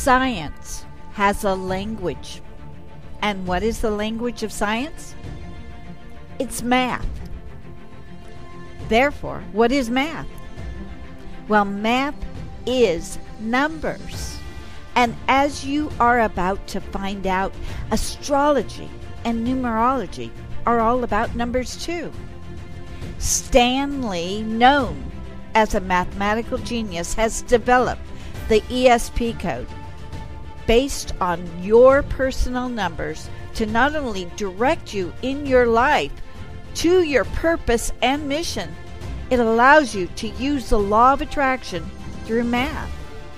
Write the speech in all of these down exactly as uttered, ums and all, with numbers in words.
Science has a language. And what is the language of science? It's math. Therefore, what is math? Well, math is numbers. And as you are about to find out, astrology and numerology are all about numbers too. Stanley, known as a mathematical genius, has developed the E S P code based on your personal numbers to not only direct you in your life to your purpose and mission, it allows you to use the law of attraction through math.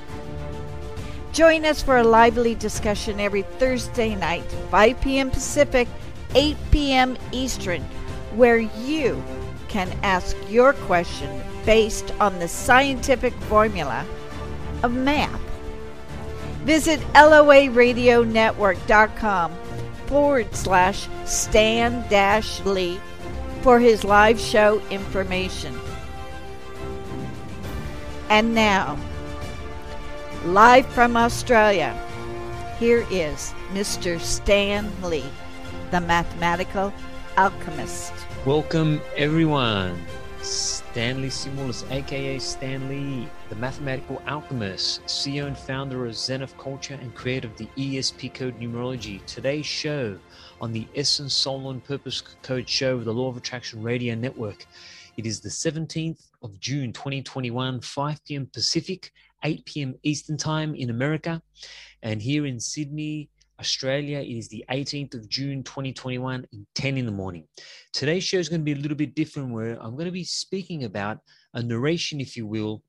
Join us for a lively discussion every Thursday night, five p.m. Pacific, eight p.m. Eastern, where you can ask your question based on the scientific formula of math. Visit loaradionetwork.com forward slash Stan dash Lee for his live show information. And now, live from Australia, here is Mister Stan Lee, the mathematical alchemist. Welcome, everyone. Stanley Simulus, aka Stan Lee, the mathematical alchemist, C E O and founder of Zen of Culture and creator of the E S P Code Numerology. Today's show on the Essence Soul and Purpose Code show of the Law of Attraction Radio Network. It is the seventeenth of June, twenty twenty-one, five p.m. Pacific, eight p.m. Eastern Time in America. And here in Sydney, Australia, it is the eighteenth of June, twenty twenty-one, ten in the morning. Today's show is going to be a little bit different, where I'm going to be speaking about a narration, if you will,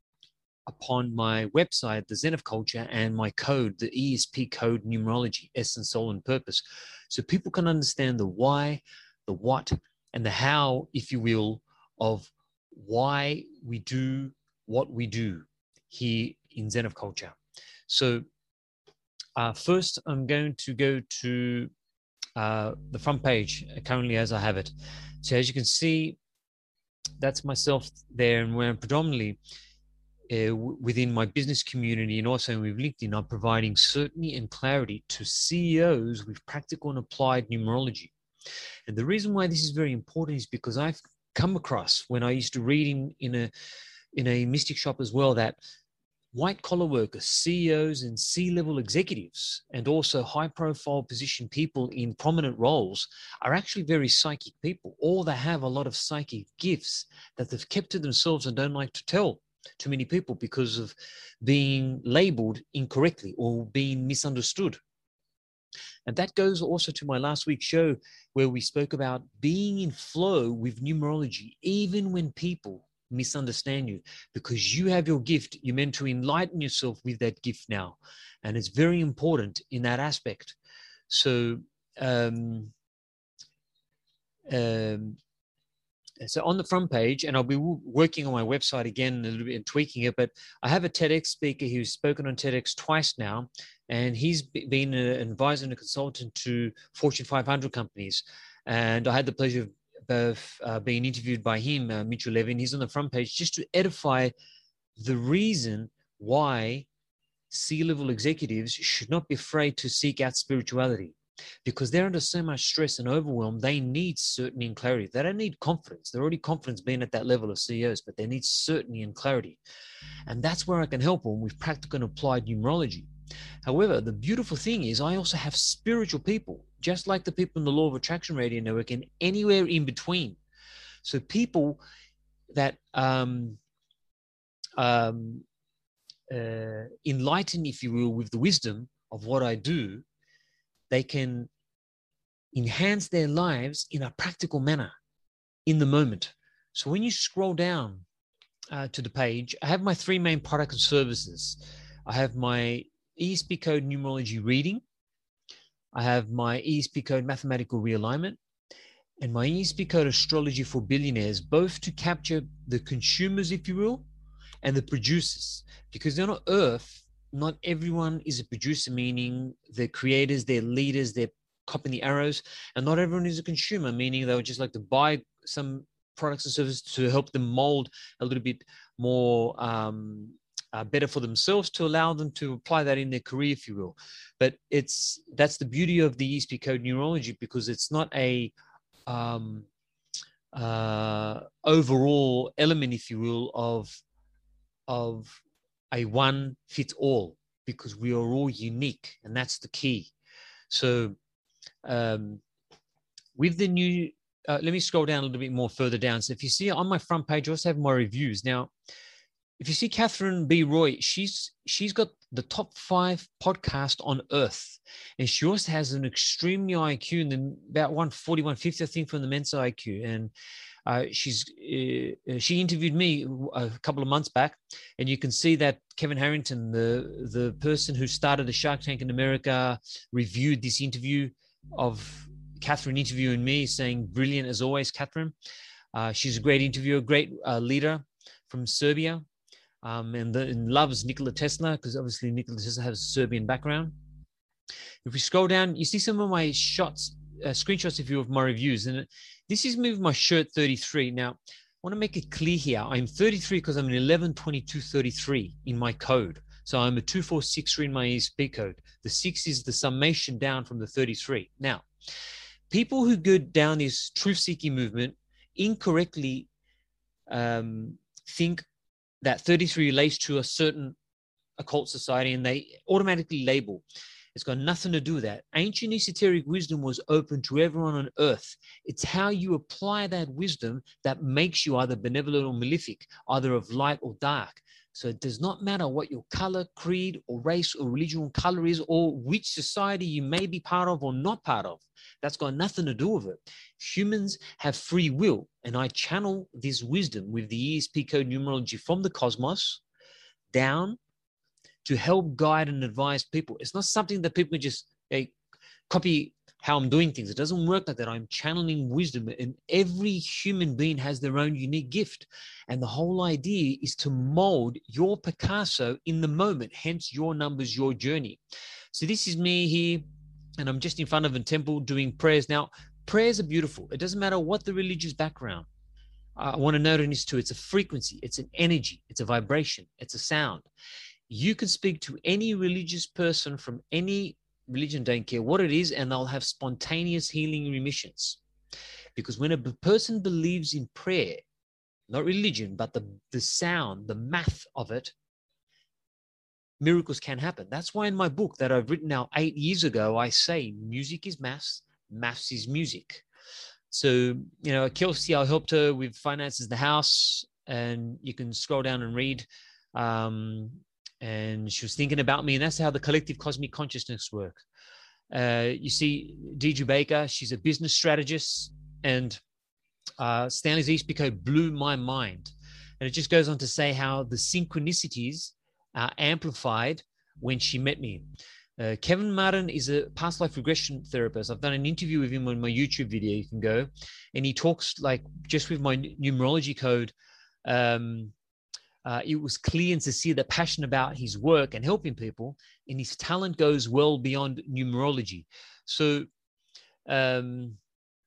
upon my website, the Zen of Culture, and my code, the E S P Code Numerology, Essence, Soul, and Purpose, so people can understand the why, the what, and the how, if you will, of why we do what we do here in Zen of Culture. So uh, first, I'm going to go to uh, the front page currently as I have it. So as you can see, that's myself there, and where I'm predominantly uh, w- within my business community and also with LinkedIn, I'm providing certainty and clarity to C E Os with practical and applied numerology. And the reason why this is very important is because I've come across, when I used to read in, in a in a mystic shop as well, that white collar workers, C E Os and C-level executives, and also high profile position people in prominent roles are actually very psychic people, or they have a lot of psychic gifts that they've kept to themselves and don't like to tell to many people because of being labeled incorrectly or being misunderstood. And that goes also to my last week's show, where we spoke about being in flow with numerology, even when people misunderstand you, because you have your gift. You're meant to enlighten yourself with that gift now. And it's very important in that aspect. So, um, um, so on the front page, and I'll be working on my website again a little bit and tweaking it, but I have a TEDx speaker who's spoken on TEDx twice now, and he's been an advisor and a consultant to Fortune five hundred companies. And I had the pleasure of both uh, being interviewed by him, uh, Mitchell Levin. He's on the front page just to edify the reason why C-level executives should not be afraid to seek out spirituality, because they're under so much stress and overwhelm. They need certainty and clarity. They don't need confidence. They're already confident being at that level of C E Os, but they need certainty and clarity. And that's where I can help them with practical and applied numerology. However, the beautiful thing is I also have spiritual people, just like the people in the Law of Attraction Radio Network, and anywhere in between. So people that um, um, uh, enlighten, if you will, with the wisdom of what I do, they can enhance their lives in a practical manner in the moment. So when you scroll down uh, to the page, I have my three main products and services. I have my E S P Code Numerology Reading. I have my E S P Code Mathematical Realignment, and my E S P Code Astrology for Billionaires, both to capture the consumers, if you will, and the producers. Because on Earth, not everyone is a producer, meaning they're creators, they're leaders, they're copping the arrows, and not everyone is a consumer, meaning they would just like to buy some products and services to help them mold a little bit more um, uh, better for themselves, to allow them to apply that in their career, if you will. But it's that's the beauty of the E S P code numerology, because it's not a um, uh, overall element, if you will, of of a one fit all, because we are all unique, and that's the key. So um, with the new, uh, let me scroll down a little bit more further down. So if you see on my front page, I also have my reviews. Now, if you see Catherine B. Roy, she's she's got the top five podcast on earth, and she also has an extremely I Q, and then about one forty, one fifty, I think, from the Mensa I Q. And uh, she's uh, she interviewed me a couple of months back, and you can see that Kevin Harrington, the the person who started the Shark Tank in America, reviewed this interview of Catherine interviewing me, saying, "Brilliant as always, Catherine." Uh, she's a great interviewer, great uh, leader from Serbia. Um, and, the, and loves Nikola Tesla, because obviously Nikola Tesla has a Serbian background. If we scroll down, you see some of my shots, uh, screenshots, if you will, of my reviews. And this is me with my shirt thirty-three. Now, I want to make it clear here. I'm thirty-three because I'm an eleven twenty-two thirty-three in my code. So I'm a two four six three in my E S P code. The six is the summation down from the thirty-three. Now, people who go down this truth-seeking movement incorrectly um, think that thirty-three relates to a certain occult society, and they automatically label. It's got nothing to do with that. Ancient esoteric wisdom was open to everyone on earth. It's how you apply that wisdom that makes you either benevolent or malefic, either of light or dark. So it does not matter what your color, creed, or race, or religion or color is, or which society you may be part of or not part of. That's got nothing to do with it. Humans have free will, and I channel this wisdom with the E S P code numerology from the cosmos down to help guide and advise people. It's not something that people just hey, copy how I'm doing things. It doesn't work like that. I'm channeling wisdom, and every human being has their own unique gift. And the whole idea is to mold your Picasso in the moment, hence your numbers, your journey. So this is me here, and I'm just in front of a temple doing prayers. Now, prayers are beautiful. It doesn't matter what the religious background. I want to note on this too. It's a frequency, it's an energy, it's a vibration, it's a sound. You can speak to any religious person from any religion, don't care what it is, and they'll have spontaneous healing remissions. Because when a person believes in prayer, not religion, but the, the sound, the math of it, miracles can happen. That's why in my book that I've written now eight years ago, I say music is maths, maths is music. So, you know, Kelsey, I helped her with finances, the house, and you can scroll down and read. Um, and she was thinking about me, and that's how the collective cosmic consciousness work. Uh, you see, Deidre Baker, she's a business strategist, and uh, Stanley's E S P code blew my mind. And it just goes on to say how the synchronicities are amplified when she met me. Uh, Kevin Martin is a past life regression therapist. I've done an interview with him on my YouTube video. You can go, and he talks like just with my numerology code. Um, uh, it was clear to see the passion about his work and helping people, and his talent goes well beyond numerology. So um,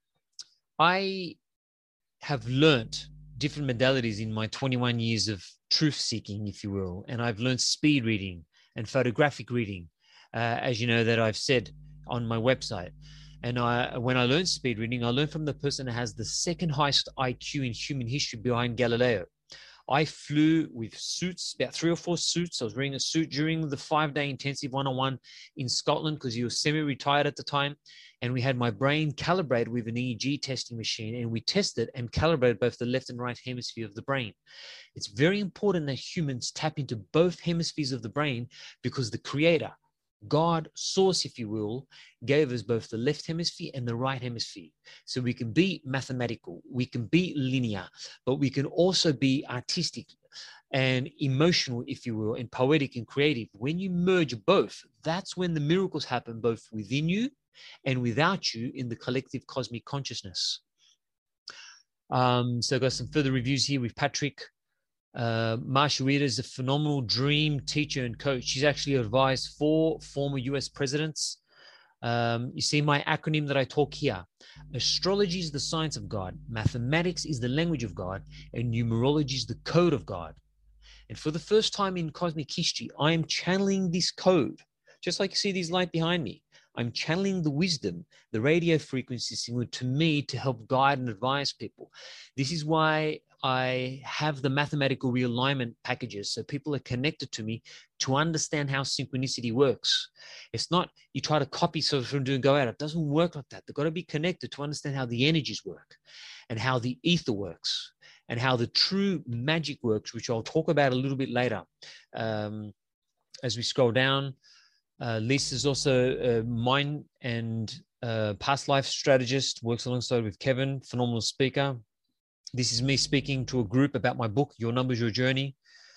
I have learnt different modalities in my twenty-one years of truth seeking, if you will. And I've learned speed reading and photographic reading, uh, as you know, that I've said on my website. And I, when I learned speed reading, I learned from the person that has the second highest I Q in human history behind Galileo. I flew with suits, about three or four suits. I was wearing a suit during the five-day intensive one-on-one in Scotland because he was semi-retired at the time. And we had my brain calibrated with an E E G testing machine, and we tested and calibrated both the left and right hemisphere of the brain. It's very important that humans tap into both hemispheres of the brain, because the creator, God, source, if you will, gave us both the left hemisphere and the right hemisphere. So we can be mathematical, we can be linear, but we can also be artistic and emotional, if you will, and poetic and creative. When you merge both, that's when the miracles happen, both within you and without you in the collective cosmic consciousness. Um, so I've got some further reviews here with Patrick. Uh, Marsha Weir is a phenomenal dream teacher and coach. She's actually advised four former U S presidents. Um, you see my acronym that I talk here. Astrology is the science of God. Mathematics is the language of God. And numerology is the code of God. And for the first time in cosmic history, I am channeling this code. Just like you see these light behind me, I'm channeling the wisdom, the radio frequency signal to me to help guide and advise people. This is why I have the mathematical realignment packages, so people are connected to me to understand how synchronicity works. It's not you try to copy something from doing go out. It doesn't work like that. They've got to be connected to understand how the energies work and how the ether works and how the true magic works, which I'll talk about a little bit later. Um, as we scroll down, uh, Lisa's also a mind and uh, past life strategist, works alongside with Kevin, phenomenal speaker. This is me speaking to a group about my book, Your Numbers, Your Journey.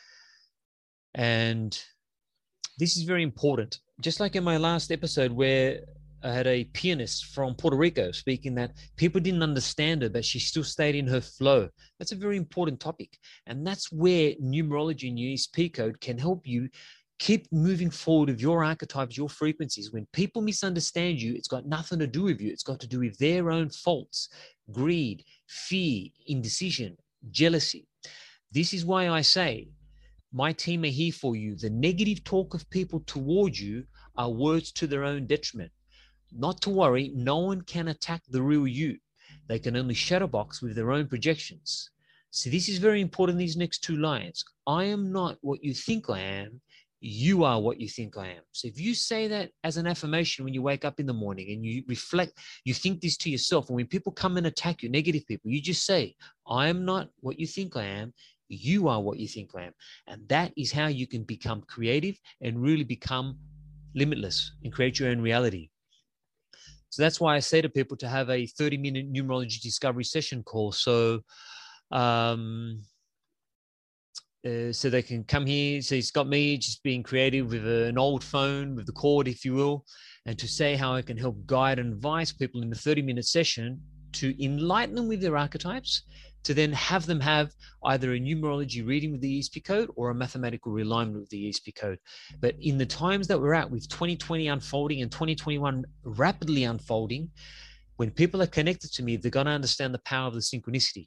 And this is very important. Just like in my last episode where I had a pianist from Puerto Rico speaking that people didn't understand her, but she still stayed in her flow. That's a very important topic. And that's where numerology and E S P code can help you keep moving forward with your archetypes, your frequencies. When people misunderstand you, it's got nothing to do with you. It's got to do with their own faults, greed, fear, indecision, jealousy. This is why I say, my team are here for you. The negative talk of people towards you are words to their own detriment. Not to worry, no one can attack the real you. They can only shadowbox with their own projections. So this is very important, these next two lines. I am not what you think I am. You are what you think I am. So if you say that as an affirmation when you wake up in the morning and you reflect, you think this to yourself, and when people come and attack you, negative people, you just say, I am not what you think I am. You are what you think I am. And that is how you can become creative and really become limitless and create your own reality. So that's why I say to people to have a thirty minute numerology discovery session call. So, um, Uh, so they can come here. So he's got me just being creative with a, an old phone, with the cord, if you will, and to say how I can help guide and advise people in a thirty minute session to enlighten them with their archetypes, to then have them have either a numerology reading with the E S P code or a mathematical realignment with the E S P code. But in the times that we're at, with twenty twenty unfolding and twenty twenty-one rapidly unfolding, when people are connected to me, they're going to understand the power of the synchronicity.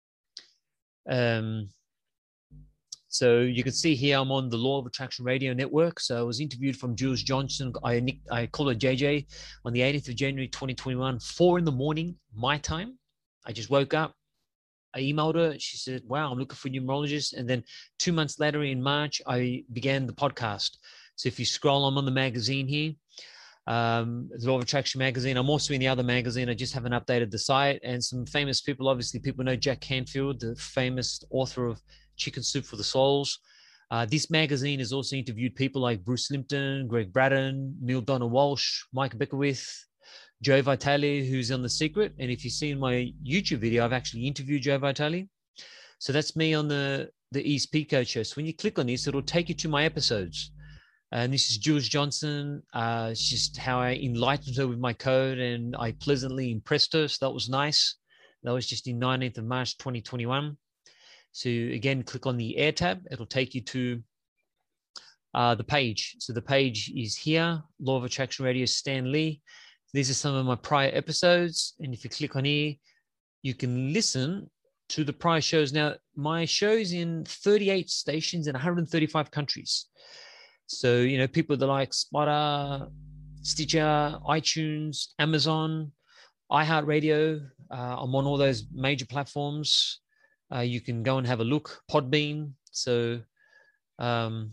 Um, So you can see here I'm on the Law of Attraction Radio Network. So I was interviewed from Jules Johnson. I, I call her J J on the eighteenth of January, twenty twenty-one, four in the morning, my time. I just woke up. I emailed her. She said, wow, I'm looking for numerologists. And then two months later in March, I began the podcast. So if you scroll, I'm on the magazine here, um, the Law of Attraction magazine. I'm also in the other magazine. I just haven't updated the site. And some famous people, obviously people know Jack Canfield, the famous author of Chicken Soup for the Souls. Uh, this magazine has also interviewed people like Bruce Limpton, Greg Braden, Neil Donald Walsh, Mike Beckwith, Joe Vitale, who's on The Secret. And if you see in my YouTube video, I've actually interviewed Joe Vitale. So that's me on the, the E S P Code show. So when you click on this, it'll take you to my episodes. And this is Jules Johnson. Uh, it's just how I enlightened her with my code and I pleasantly impressed her. So that was nice. That was just in nineteenth of March, twenty twenty-one. So again, click on the Air tab. It'll take you to uh, the page. So the page is here, Law of Attraction Radio, Stan Lee. These are some of my prior episodes. And if you click on here, you can listen to the prior shows. Now, my show's in thirty-eight stations in one hundred thirty-five countries. So, you know, people that like Spotify, Stitcher, iTunes, Amazon, iHeartRadio. Uh, I'm on all those major platforms. Uh, you can go and have a look, Podbean. So um,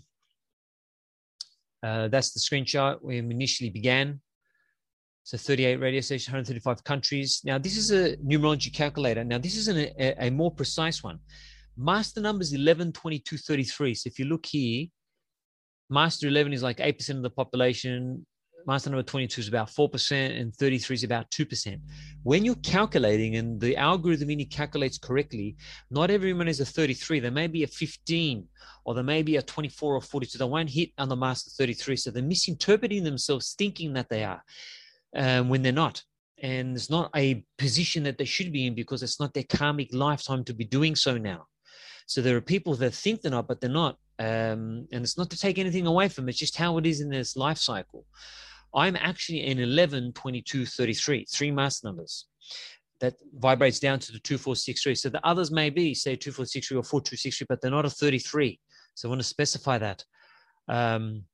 uh, that's the screenshot where we initially began. So thirty-eight radio stations, one hundred thirty-five countries. Now, this is a numerology calculator. Now, this is an, a, a more precise one. Master number is eleven, twenty-two, thirty-three. So if you look here, Master eleven is like eight percent of the population. Master number twenty-two is about four percent and thirty-three is about two percent. When you're calculating and the algorithm in it calculates correctly, not everyone is a thirty-three. There may be a fifteen or there may be a twenty-four or forty-two. They won't hit on the Master thirty-three. So they're misinterpreting themselves, thinking that they are um, when they're not. And it's not a position that they should be in because it's not their karmic lifetime to be doing so now. So there are people that think they're not, but they're not. Um, and it's not to take anything away from it. It's just how it is in this life cycle. I'm actually in eleven, twenty-two, thirty-three, three master numbers. That vibrates down to the two four six three. So the others may be, say, two four six three or four two six three, but they're not a thirty-three. So I want to specify that. Um,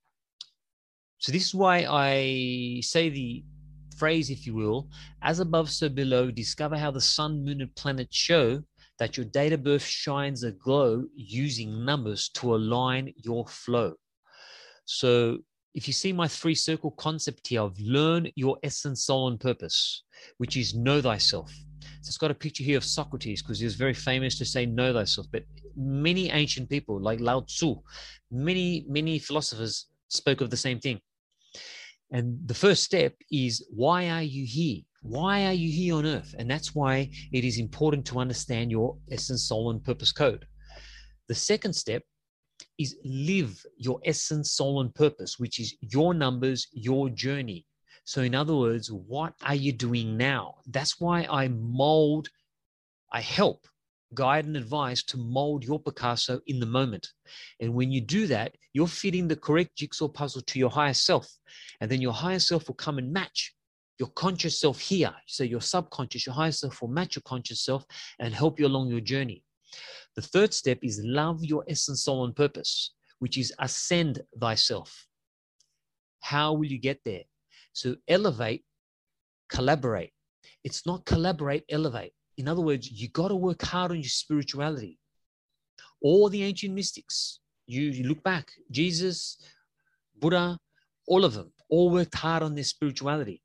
so this is why I say the phrase, if you will, as above, so below, discover how the sun, moon, and planets show that your date of birth shines a glow using numbers to align your flow. So if you see my three circle concept here of learn your essence, soul, and purpose, which is know thyself. So it's got a picture here of Socrates because he was very famous to say know thyself. But many ancient people like Lao Tzu, many, many philosophers spoke of the same thing. And the first step is, why are you here? Why are you here on earth? And that's why it is important to understand your essence, soul, and purpose code. The second step is live your essence, soul, and purpose, which is your numbers, your journey. So in other words, what are you doing now? That's why I mold, I help, guide, and advise to mold your Picasso in the moment. And when you do that, you're fitting the correct jigsaw puzzle to your higher self. And then your higher self will come and match your conscious self here. So your subconscious, your higher self will match your conscious self and help you along your journey. The third step is love your essence, soul, and purpose, which is ascend thyself. How will you get there? So elevate, collaborate. It's not collaborate, elevate. In other words, you got to work hard on your spirituality. All the ancient mystics, you, you look back, Jesus, Buddha, all of them, all worked hard on their spirituality.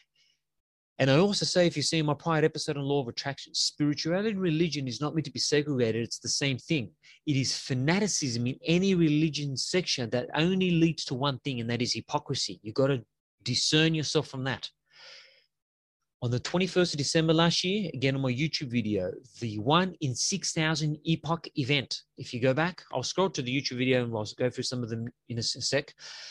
And I also say, if you see my prior episode on law of attraction, spirituality and religion is not meant to be segregated. It's the same thing. It is fanaticism in any religion section that only leads to one thing, and that is hypocrisy. You've got to discern yourself from that. On the twenty-first of December last year, again on my YouTube video, the one in six thousand epoch event. If you go back, I'll scroll to the YouTube video and I'll go through some of them in a sec.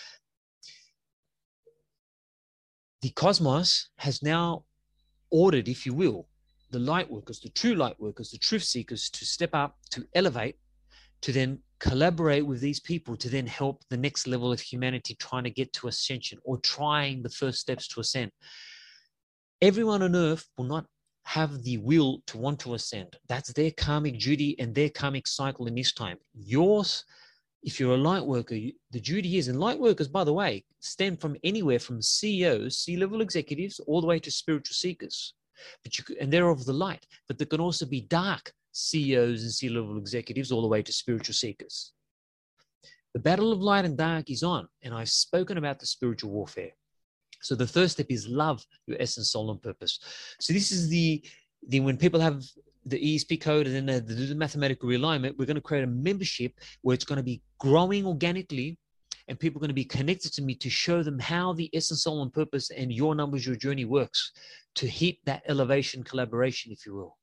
The cosmos has now ordered, if you will, the light workers, the true light workers, the truth seekers to step up, to elevate, to then collaborate with these people to then help the next level of humanity trying to get to ascension or trying the first steps to ascend. Everyone on earth will not have the will to want to ascend. That's their karmic duty and their karmic cycle in this time. Yours, if you're a light worker, the duty is, and light workers, by the way, stem from anywhere from C E Os, C-level executives, all the way to spiritual seekers. But you, and they're of the light, but there can also be dark C E Os and C-level executives all the way to spiritual seekers. The battle of light and dark is on, and I've spoken about the spiritual warfare. So the first step is love your essence, soul, and purpose. So this is the, the when people have the E S P code and then they do the mathematical realignment, we're going to create a membership where it's going to be growing organically, and people are going to be connected to me to show them how the essence, soul, and purpose and your numbers, your journey works to hit that elevation collaboration, if you will.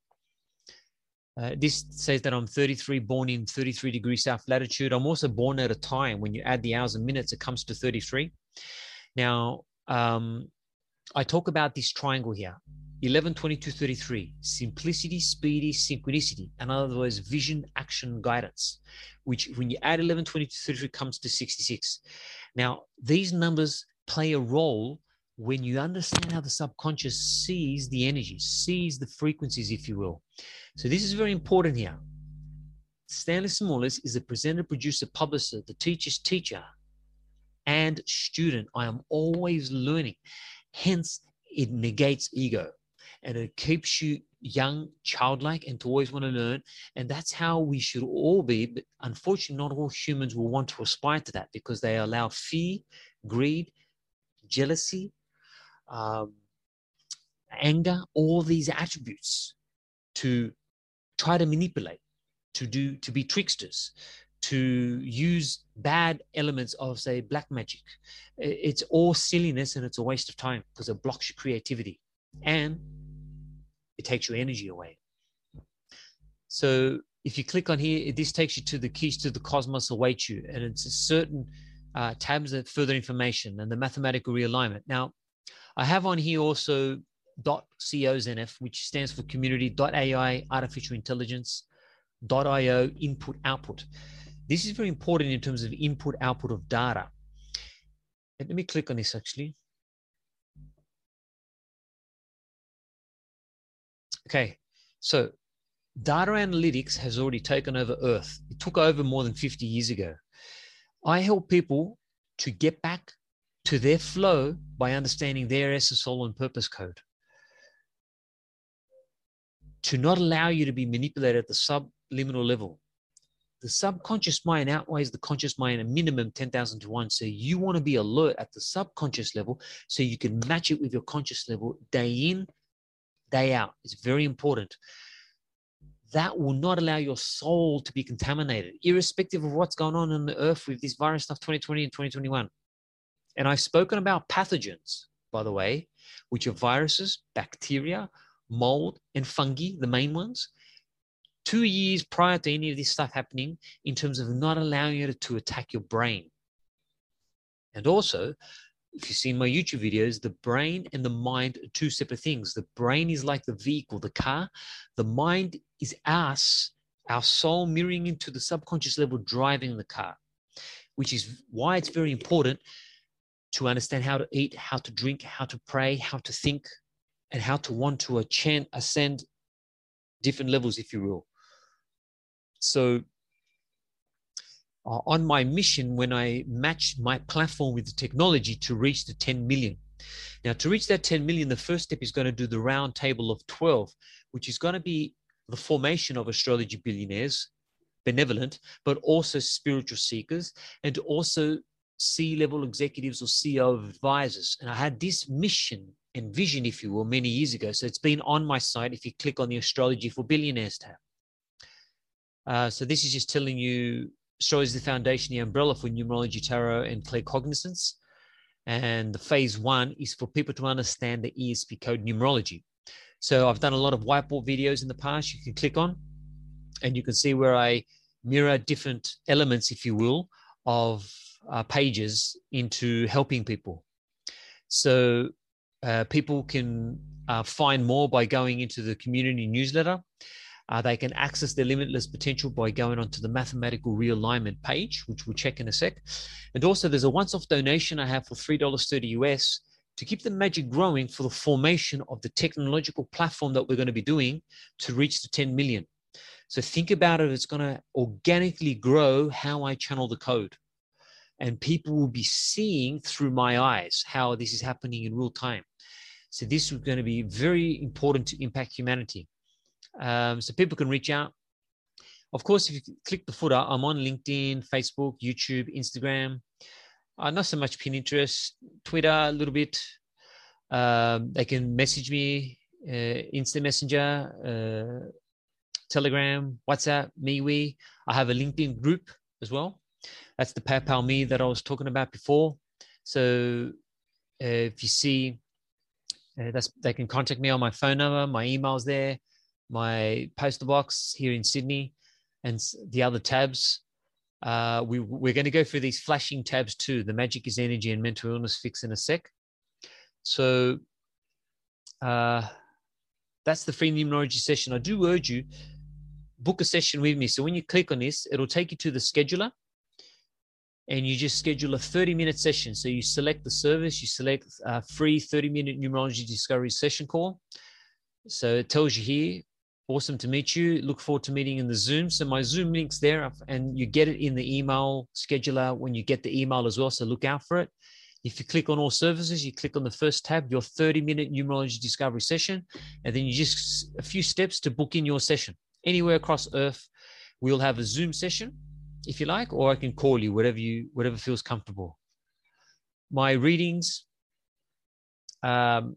Uh, this says that I'm thirty-three, born in thirty-three degrees south latitude. I'm also born at a time when you add the hours and minutes, it comes to thirty-three. Now, um, I talk about this triangle here, eleven, twenty-two, thirty-three, simplicity, speedy, synchronicity. In other words, vision, action, guidance, which when you add eleven, twenty-two, thirty-three comes to sixty-six. Now, these numbers play a role when you understand how the subconscious sees the energy, sees the frequencies, if you will. So this is very important here. Stanley Simolis is a presenter, producer, publisher, the teacher's teacher, and student. I am always learning. Hence, it negates ego and it keeps you young, childlike, and to always want to learn. And that's how we should all be. But unfortunately, not all humans will want to aspire to that because they allow fear, greed, jealousy, um, anger, all these attributes to try to manipulate, to do, to be tricksters, to use bad elements of, say, black magic. It's all silliness and it's a waste of time because it blocks your creativity and it takes your energy away. So if you click on here, this takes you to the keys to the cosmos await you, and it's a certain uh, tabs of further information and the mathematical realignment. Now, I have on here also .cozf, which stands for community, .ai, artificial intelligence, .io, input, output. This is very important in terms of input, output of data. And let me click on this actually. Okay, so data analytics has already taken over Earth. It took over more than fifty years ago. I help people to get back to their flow by understanding their essence, soul, and purpose code. To not allow you to be manipulated at the subliminal level. The subconscious mind outweighs the conscious mind a minimum ten thousand to one. So you want to be alert at the subconscious level so you can match it with your conscious level day in, day out. It's very important. That will not allow your soul to be contaminated, irrespective of what's going on on the earth with this virus stuff twenty twenty and twenty twenty-one. And I've spoken about pathogens, by the way, which are viruses, bacteria, mold, and fungi, the main ones, two years prior to any of this stuff happening, in terms of not allowing it to attack your brain. And also, if you've seen my YouTube videos, the brain and the mind are two separate things. The brain is like the vehicle, the car. The mind is us, our soul mirroring into the subconscious level, driving the car, which is why it's very important to understand how to eat, how to drink, how to pray, how to think, and how to want to ascend, ascend different levels, if you will. So uh, on my mission, when I matched my platform with the technology to reach the ten million. Now, to reach that ten million, the first step is going to do the round table of twelve, which is going to be the formation of astrology billionaires, benevolent, but also spiritual seekers, and also C-level executives or C E O of advisors. And I had this mission and vision, if you will, many years ago. So it's been on my site if you click on the Astrology for Billionaires tab. Uh, so this is just telling you astrology is the foundation, the umbrella for numerology, tarot, and claircognizance. And the phase one is for people to understand the E S P code numerology. So I've done a lot of whiteboard videos in the past you can click on, and you can see where I mirror different elements, if you will, of uh, pages into helping people. So uh, people can uh, find more by going into the community newsletter. Uh, they can access their limitless potential by going onto the mathematical realignment page, which we'll check in a sec. And also there's a once-off donation I have for three dollars thirty U S to keep the magic growing for the formation of the technological platform that we're going to be doing to reach the ten million. So think about it, it's going to organically grow how I channel the code. And people will be seeing through my eyes how this is happening in real time. So this is going to be very important to impact humanity. Um, so people can reach out. Of course, if you click the footer, I'm on LinkedIn, Facebook, YouTube, Instagram. Uh, not so much Pinterest, Twitter a little bit. Um, they can message me, uh, Instant Messenger, uh, Telegram, WhatsApp, MeWe. I have a LinkedIn group as well. That's the PayPal Me that I was talking about before. So uh, if you see, uh, that's they can contact me on my phone number, my email's there, my postal box here in Sydney, and the other tabs. Uh, we, we're going to go through these flashing tabs too. The Magic is Energy and Mental Illness Fix in a sec. So uh, that's the free numerology session. I do urge you, book a session with me. So when you click on this, it'll take you to the scheduler, and you just schedule a thirty minute session. So you select the service, you select a free thirty minute numerology discovery session call. So it tells you here, awesome to meet you. Look forward to meeting in the Zoom. So my Zoom link's there, and you get it in the email scheduler when you get the email as well. So look out for it. If you click on all services, you click on the first tab, your thirty minute numerology discovery session, and then you just a few steps to book in your session. Anywhere across Earth, we'll have a Zoom session if you like, or I can call you, whatever you, whatever feels comfortable. My readings, um,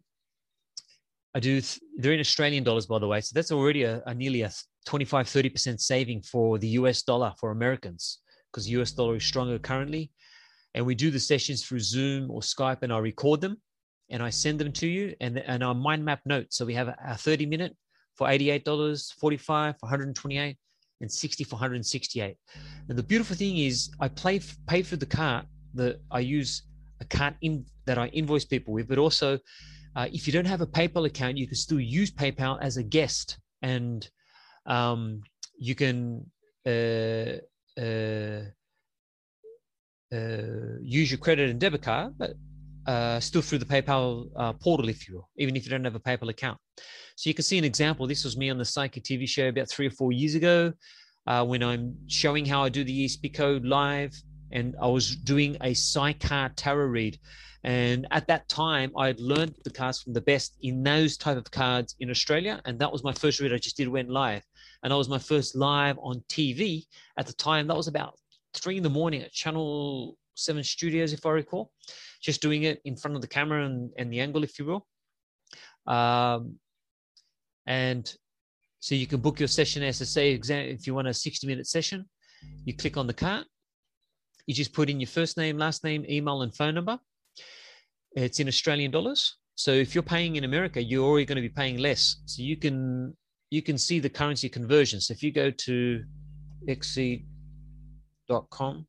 I do, they're in Australian dollars, by the way. So that's already a, a nearly a twenty-five, thirty percent saving for the U S dollar for Americans, because U S dollar is stronger currently. And we do the sessions through Zoom or Skype, and I record them and I send them to you, and, and our mind map notes. So we have a, a thirty minute for eighty-eight dollars, forty-five for one hundred twenty-eight, and sixty for one hundred sixty-eight. And the beautiful thing is I pay, pay for the cart that I use, a cart in, that I invoice people with, but also Uh, if you don't have a PayPal account, you can still use PayPal as a guest, and um, you can uh, uh, uh, use your credit and debit card, but uh, still through the PayPal uh, portal, if you will, even if you don't have a PayPal account. So you can see an example. This was me on the Psychic T V show about three or four years ago uh, when I'm showing how I do the E S P code live, and I was doing a Psy card tarot read. And at that time, I had learned the cards from the best in those type of cards in Australia. And that was my first read I just did, went live. And that was my first live on T V at the time. That was about three in the morning at Channel seven Studios, if I recall. Just doing it in front of the camera and, and the angle, if you will. Um, and so you can book your session, as I say, if you want a sixty minute session, you click on the card. You just put in your first name, last name, email, and phone number. It's in Australian dollars. So if you're paying in America, you're already going to be paying less. So you can you can see the currency conversion. So if you go to exceed dot com,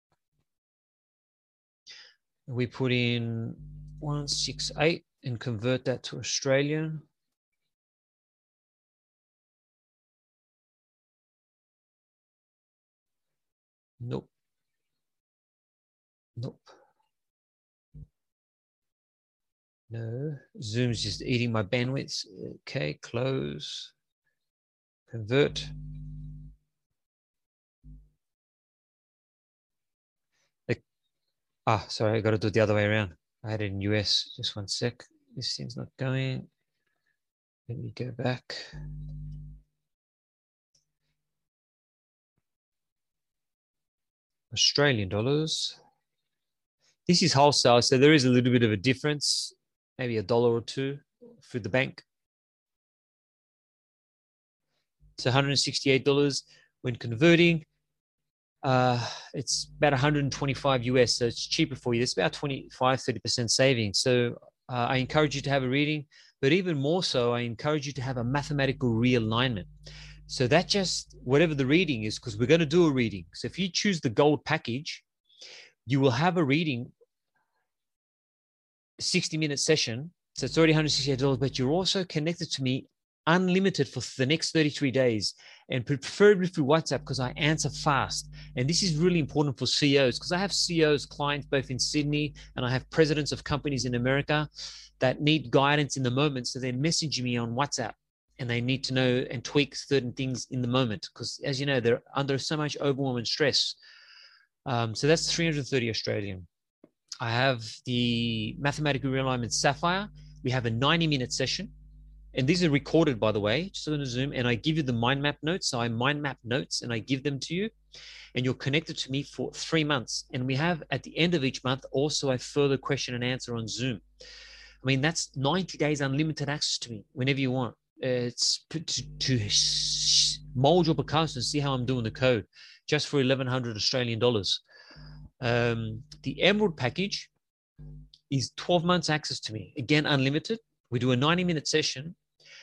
we put in one sixty-eight and convert that to Australian. Nope. Nope. No, Zoom's just eating my bandwidth. Okay, close, convert. Ah, sorry, I got to do it the other way around. I had it in U S. Just one sec. This thing's not going. Let me go back. Australian dollars. This is wholesale, so there is a little bit of a difference, maybe a dollar or two through the bank. It's one hundred sixty-eight dollars when converting. Uh, it's about one hundred twenty-five U S, so it's cheaper for you. It's about twenty-five, thirty percent savings. So uh, I encourage you to have a reading, but even more so, I encourage you to have a mathematical realignment. So that just, whatever the reading is, because we're going to do a reading. So if you choose the gold package, you will have a reading, sixty minute session. So it's already one hundred sixty-eight dollars, but you're also connected to me unlimited for the next thirty-three days, and preferably through WhatsApp, because I answer fast. And this is really important for C E Os, because I have C E Os, clients both in Sydney, and I have presidents of companies in America that need guidance in the moment. So they're messaging me on WhatsApp, and they need to know and tweak certain things in the moment, because as you know, they're under so much overwhelm and stress. Um, so that's three hundred thirty Australian. I have the Mathematical Realignment Sapphire. We have a ninety minute session. And these are recorded, by the way, just on a Zoom. And I give you the mind map notes. So I mind map notes and I give them to you. And you're connected to me for three months. And we have, at the end of each month, also a further question and answer on Zoom. I mean, that's ninety days unlimited access to me whenever you want. It's to, to mold your Picasso and see how I'm doing the code, just for eleven hundred Australian dollars. Um, the Emerald package is twelve months access to me. Again, unlimited. We do a ninety minute session.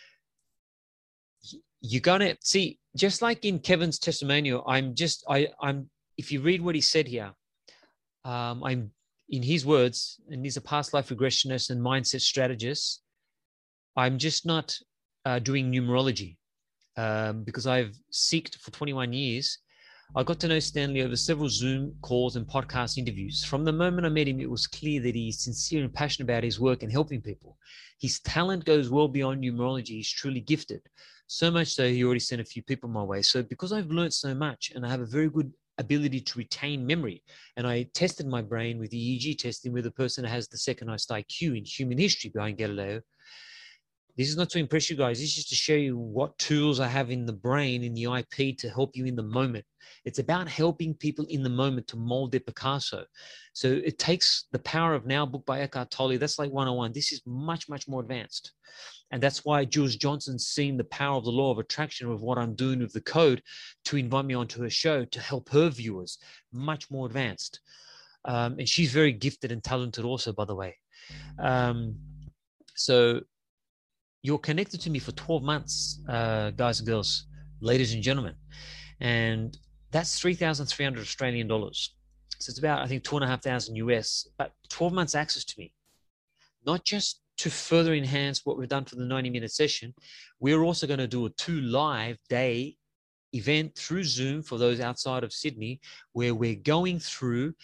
You're gonna see, just like in Kevin's testimonial, I'm just, I, I'm, if you read what he said here, um, I'm, in his words, and he's a past life regressionist and mindset strategist, I'm just not uh, doing numerology um, because I've seeked for twenty-one years. I got to know Stanley over several Zoom calls and podcast interviews. From the moment I met him, it was clear that he's sincere and passionate about his work and helping people. His talent goes well beyond numerology. He's truly gifted. So much so, he already sent a few people my way. So because I've learned so much and I have a very good ability to retain memory, and I tested my brain with the E E G testing with a person that has the second highest I Q in human history behind Galileo. This is not to impress you guys. This is just to show you what tools I have in the brain, in the I P, to help you in the moment. It's about helping people in the moment to mold their Picasso. So it takes the Power of Now book by Eckhart Tolle. That's like one oh one. This is much, much more advanced. And that's why Jules Johnson's seen the power of the law of attraction of what I'm doing with the code to invite me onto her show to help her viewers, much more advanced. Um, and she's very gifted and talented also, by the way. Um, so you're connected to me for twelve months, uh, guys and girls, ladies and gentlemen. And that's three thousand three hundred Australian dollars. So it's about, I think, two and a half thousand U S, but twelve months access to me. Not just to further enhance what we've done for the ninety minute session, we're also going to do a two live day event through Zoom for those outside of Sydney, where we're going through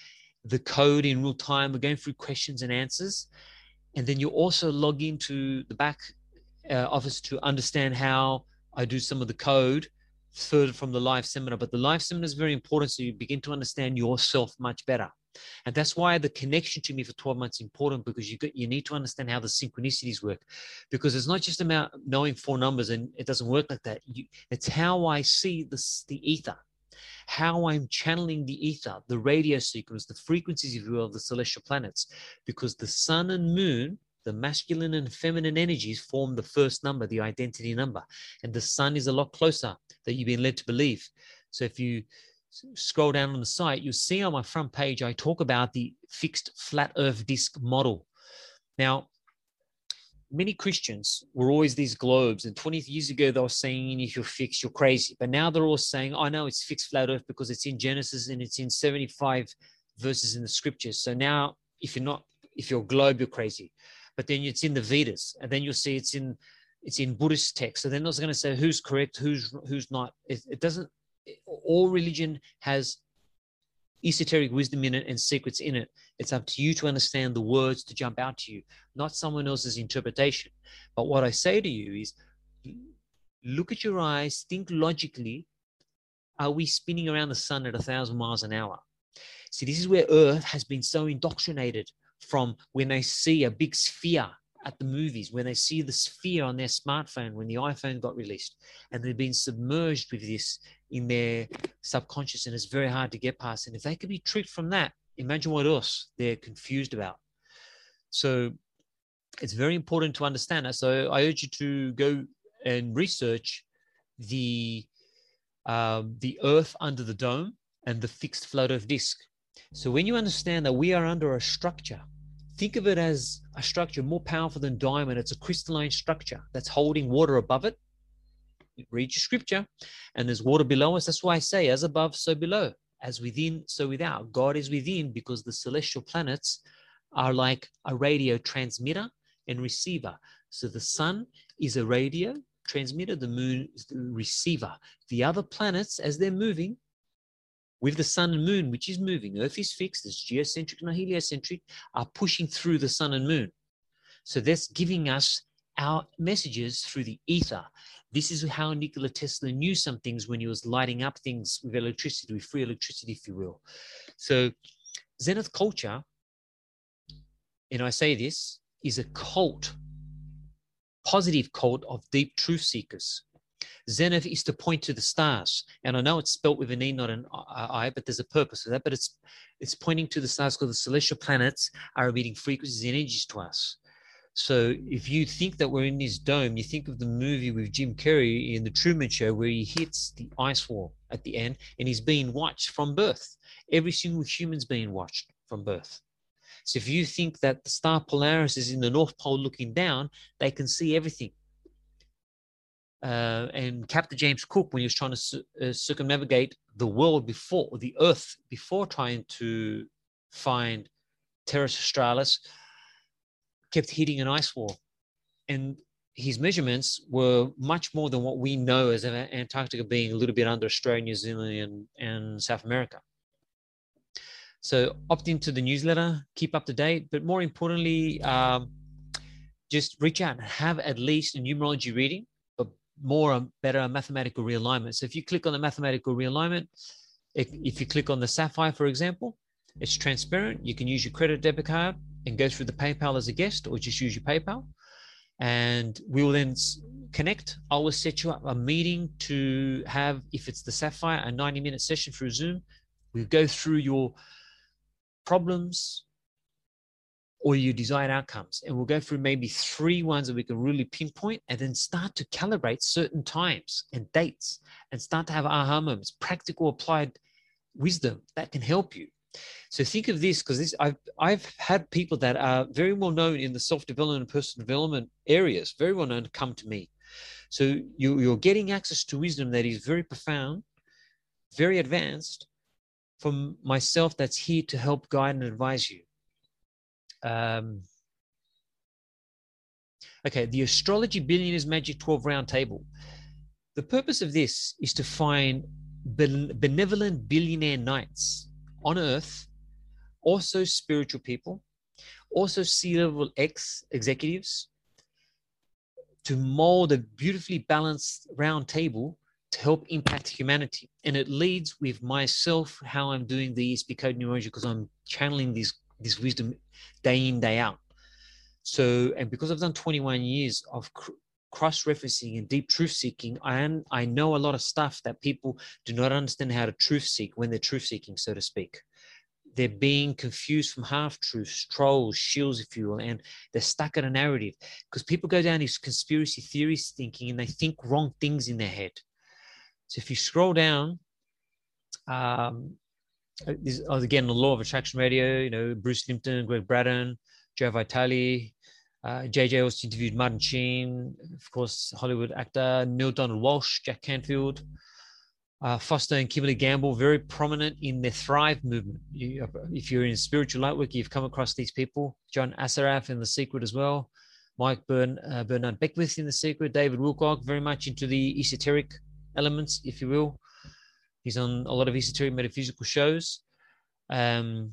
the code in real time. We're going through questions and answers. And then you also log into the back uh, office to understand how I do some of the code further from the live seminar. But the live seminar is very important, so you begin to understand yourself much better. And that's why the connection to me for twelve months is important, because you, you need to understand how the synchronicities work. Because it's not just about knowing four numbers, and it doesn't work like that. You, it's how I see this, the ether, how I'm channeling the ether, the radio sequence, the frequencies, if you will, of the celestial planets. Because the sun and moon, the masculine and feminine energies, form the first number, the identity number. And the sun is a lot closer than you've been led to believe. So if you scroll down on the site, you'll see on my front page, I talk about the fixed flat earth disk model. Now, many Christians were always these globes, and twenty years ago they were saying, if you're fixed, you're crazy. But now they're all saying, I know it's fixed flat earth because it's in Genesis and it's in seventy-five verses in the scriptures. So now if you're not, if you're a globe, you're crazy. But then it's in the Vedas, and then you'll see it's in it's in Buddhist texts. So then they're going to say who's correct, who's who's not. It, it doesn't. All religion has esoteric wisdom in it and secrets in it. It's up to you to understand the words to jump out to you, not someone else's interpretation. But what I say to you is, look at your eyes, think logically. Are we spinning around the sun at a thousand miles an hour? See, this is where Earth has been so indoctrinated from when they see a big sphere at the movies, when they see the sphere on their smartphone, when the iPhone got released, and they've been submerged with this in their subconscious, and it's very hard to get past. And if they could be tricked from that, imagine what else they're confused about. So it's very important to understand that. So I urge you to go and research the, um, the Earth under the dome and the fixed flat earth disk. So when you understand that we are under a structure, think of it as a structure more powerful than diamond. It's a crystalline structure that's holding water above it. Read your scripture, and there's water below us. That's why I say, as above, so below. As within, so without. God is within, because the celestial planets are like a radio transmitter and receiver. So the sun is a radio transmitter, the moon is the receiver. The other planets, as they're moving, with the sun and moon, which is moving, Earth is fixed, it's geocentric, not heliocentric, are pushing through the sun and moon. So that's giving us our messages through the ether. This is how Nikola Tesla knew some things when he was lighting up things with electricity, with free electricity, if you will. So Zenith culture, and I say this, is a cult, positive cult of deep truth seekers. Zenith is to point to the stars. And I know it's spelt with an E, not an I, but there's a purpose for that. But it's it's pointing to the stars, because the celestial planets are emitting frequencies and energies to us. So if you think that we're in this dome, you think of the movie with Jim Carrey in The Truman Show, where he hits the ice wall at the end, and he's being watched from birth. Every single human's being watched from birth. So if you think that the star Polaris is in the North Pole looking down, they can see everything. Uh, and Captain James Cook, when he was trying to uh, circumnavigate the world before, or the Earth before trying to find Terra Australis, kept hitting an ice wall. And his measurements were much more than what we know as Antarctica being a little bit under Australia, New Zealand, and, and South America. So opt into the newsletter, keep up to date, but more importantly, um, just reach out and have at least a numerology reading, but more a better mathematical realignment. So if you click on the mathematical realignment, if, if you click on the Sapphire, for example, it's transparent. You can use your credit debit card and go through the PayPal as a guest, or just use your PayPal. And we will then connect. I will set you up a meeting to have, if it's the Sapphire, a ninety minute session through Zoom. We'll go through your problems or your desired outcomes. And we'll go through maybe three ones that we can really pinpoint, and then start to calibrate certain times and dates, and start to have aha moments, practical applied wisdom that can help you. So think of this, because this I've I've had people that are very well known in the self-development and personal development areas, very well known, to come to me. So you, you're getting access to wisdom that is very profound, very advanced, from myself, that's here to help guide and advise you. Um, okay, the Astrology Billionaires Magic twelve Round Table. The purpose of this is to find benevolent billionaire knights on Earth, also spiritual people, also C-level ex executives, to mold a beautifully balanced round table to help impact humanity. And it leads with myself, how I'm doing the E S P Code Numerology, because I'm channeling this, this wisdom day in, day out. So, and because I've done twenty-one years of cr- cross-referencing and deep truth-seeking, I am, I know a lot of stuff that people do not understand how to truth-seek when they're truth-seeking, so to speak. They're being confused from half-truths, trolls, shields, if you will, and they're stuck in a narrative because people go down these conspiracy theories thinking and they think wrong things in their head. So if you scroll down, um, this, oh, again, the Law of Attraction Radio, you know, Bruce Limpton, Greg Braden, Joe Vitale, uh, J J also interviewed Martin Sheen, of course, Hollywood actor, Neil Donald Walsh, Jack Canfield, uh, Foster and Kimberly Gamble, very prominent in the Thrive movement. You, if you're in spiritual lightwork, you've come across these people. John Assaraf in The Secret as well. Mike Bern, uh, Bernard Beckwith in The Secret. David Wilcock, very much into the esoteric elements, if you will. He's on a lot of esoteric metaphysical shows. Um,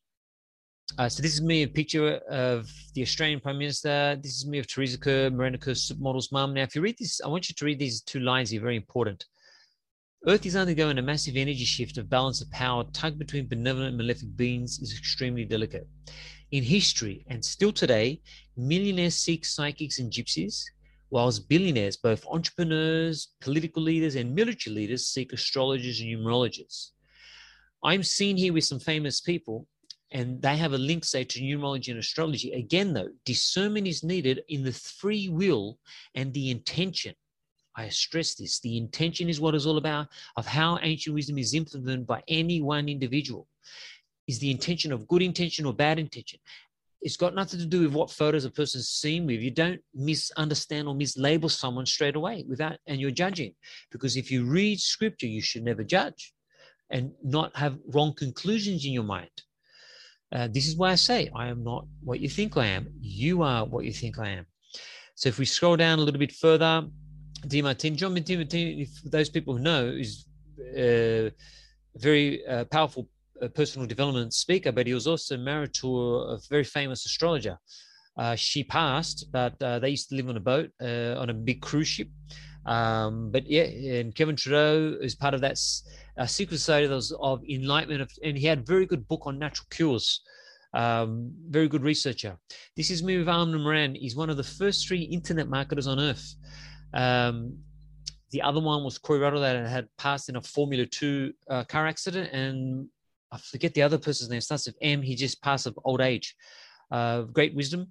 uh, so this is me, a picture of the Australian Prime Minister. This is me of Theresa Kerr, Miranda Kerr, supermodel's mum. Now, if you read this, I want you to read these two lines here, very important. Earth is undergoing a massive energy shift of balance of power. Tug between benevolent and malefic beings is extremely delicate. In history, and still today, millionaires seek psychics and gypsies, whilst billionaires, both entrepreneurs, political leaders, and military leaders, seek astrologers and numerologists. I'm seen here with some famous people, and they have a link, say, to numerology and astrology. Again, though, discernment is needed in the free will and the intention. I stress this. The intention is what it's all about, of how ancient wisdom is implemented by any one individual. Is the intention of good intention or bad intention? It's got nothing to do with what photos a person's seen with. You don't misunderstand or mislabel someone straight away without, and you're judging. Because if you read scripture, you should never judge and not have wrong conclusions in your mind. Uh, this is why I say, I am not what you think I am. You are what you think I am. So if we scroll down a little bit further, Demartini, John Demartini, if those people who know, is a very uh, powerful uh, personal development speaker, but he was also married to a, a very famous astrologer. Uh, she passed, but uh, they used to live on a boat, uh, on a big cruise ship. Um, but yeah, and Kevin Trudeau is part of that uh, secret society that was of enlightenment, of, and he had a very good book on natural cures. Um, very good researcher. This is me with Armin Moran. He's one of the first three internet marketers on earth. Um, the other one was Corey Ruddle that had passed in a Formula Two uh, car accident, and I forget the other person's name. It starts with M. He just passed of old age. Uh, great wisdom.